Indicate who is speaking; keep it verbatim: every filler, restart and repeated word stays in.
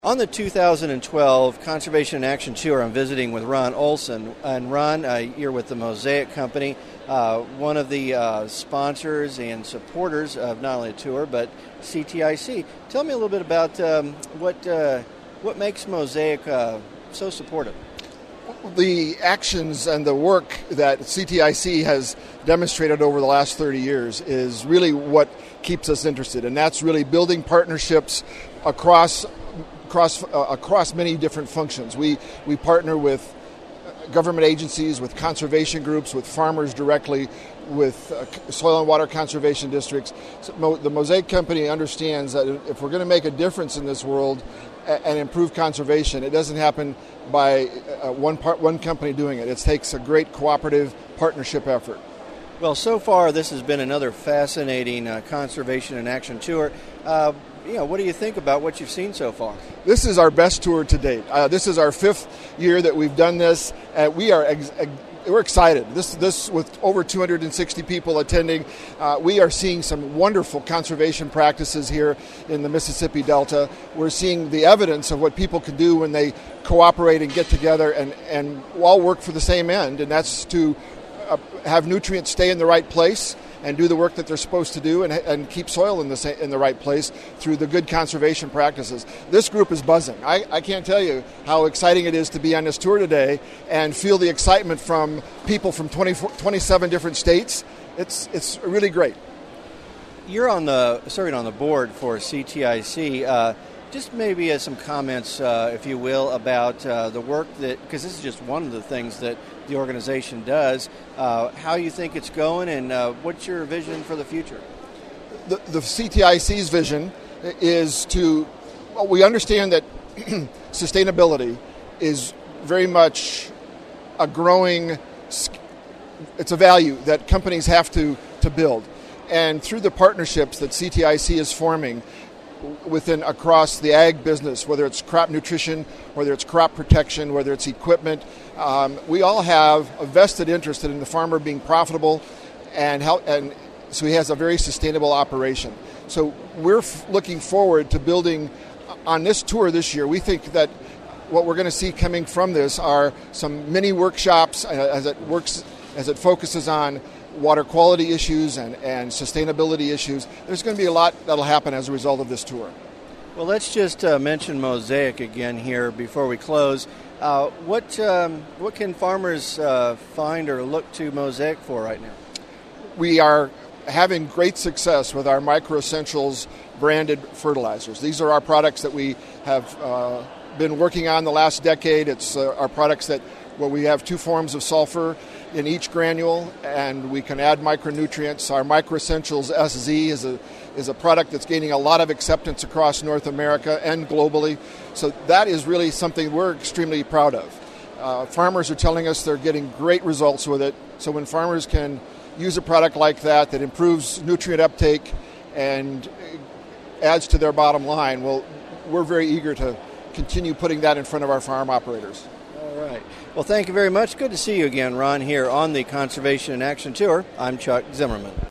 Speaker 1: On the two thousand twelve Conservation in Action Tour, I'm visiting with Ron Olson. And Ron, uh, you're with the Mosaic Company, uh, one of the uh, sponsors and supporters of not only the tour, but C T I C. Tell me a little bit about um, what uh, what makes Mosaic uh, so supportive.
Speaker 2: The actions and the work that C T I C has demonstrated over the last thirty years is really what keeps us interested, and that's really building partnerships across across uh, across many different functions. We we partner with government agencies, with conservation groups, with farmers directly, with uh, soil and water conservation districts. So Mo- the Mosaic Company understands that if we're going to make a difference in this world and, and improve conservation, it doesn't happen by uh, one part, one company doing it. It takes a great cooperative partnership effort.
Speaker 1: Well, so far this has been another fascinating uh, Conservation in Action Tour. Uh, you know, what do you think about what you've seen so far?
Speaker 2: This is our best tour to date. Uh, this is our fifth year that we've done this. Uh, we are ex- ex- we're excited. This this with over two hundred sixty people attending. Uh, we are seeing some wonderful conservation practices here in the Mississippi Delta. We're seeing the evidence of what people can do when they cooperate and get together and and all work for the same end, and that's to uh, have nutrients stay in the right place and do the work that they're supposed to do, and, and keep soil in the sa- in the right place through the good conservation practices. This group is buzzing. I, I can't tell you how exciting it is to be on this tour today and feel the excitement from people from twenty-seven different states. It's it's really great.
Speaker 1: You're on the serving on the board for C T I C. Uh, just maybe uh, some comments, uh, if you will, about uh, the work that, because this is just one of the things that the organization does, uh, how you think it's going, and uh, what's your vision for the future?
Speaker 2: The, the C T I C's vision is to, well, we understand that sustainability is very much a growing, it's a value that companies have to, to build. And through the partnerships that C T I C is forming within across the ag business, whether it's crop nutrition, whether it's crop protection, whether it's equipment, um, we all have a vested interest in the farmer being profitable, and help, and so he has a very sustainable operation. So we're f- looking forward to building on this tour this year. We think that what we're going to see coming from this are some mini workshops uh, as it works, as it focuses on water quality issues and, and sustainability issues. There's going to be a lot that'll happen as a result of this tour.
Speaker 1: Well, let's just uh, mention Mosaic again here before we close. Uh, what um, what can farmers uh, find or look to Mosaic for right now?
Speaker 2: We are having great success with our Micro Essentials branded fertilizers. These are our products that we have uh, been working on the last decade. It's uh, our products that where we have two forms of sulfur in each granule, and we can add micronutrients. Our Micro Essentials S Z is a is a product that's gaining a lot of acceptance across North America and globally. So that is really something we're extremely proud of. Uh, farmers are telling us they're getting great results with it. So when farmers can use a product like that that improves nutrient uptake and adds to their bottom line, well, we're very eager to continue putting that in front of our farm operators.
Speaker 1: All right. Well, thank you very much. Good to see you again, Ron, here on the Conservation in Action Tour. I'm Chuck Zimmerman.